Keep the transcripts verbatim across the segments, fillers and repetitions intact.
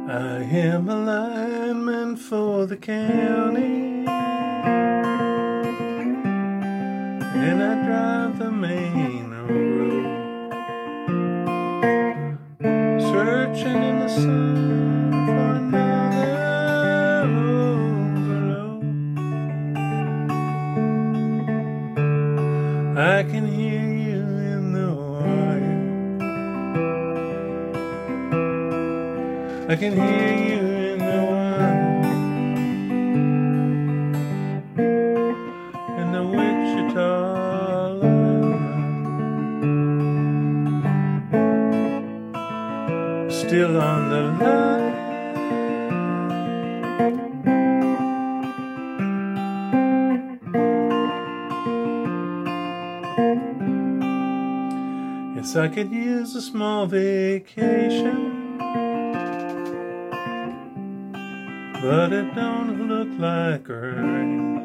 I am a lineman for the county, and I drive the main road, searching in the sun for another overload. I can hear you in the wire, I can hear you in the wire, in the Wichita line, still on the line. Yes, I could use a small vacation, but it don't look like rain.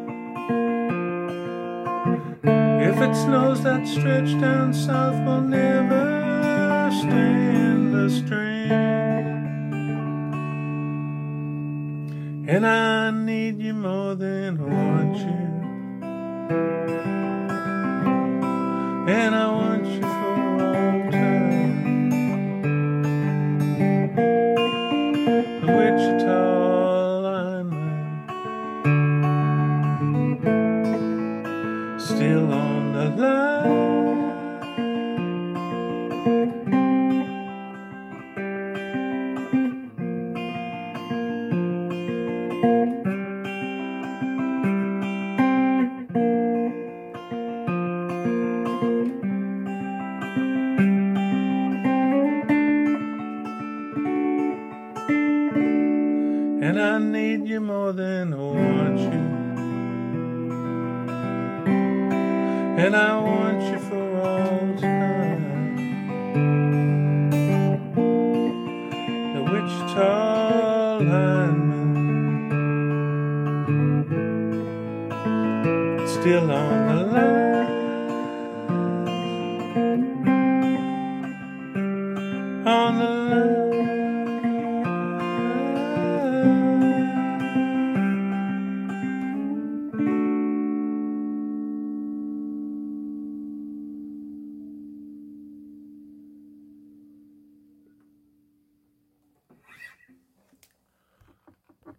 If it snows, that stretch down south will never stand the strain. And I need you more than I want you, and I want you for all time. The Wichita still on the line. And I need you more than I want you, and I want you for all time. The Wichita lineman, still on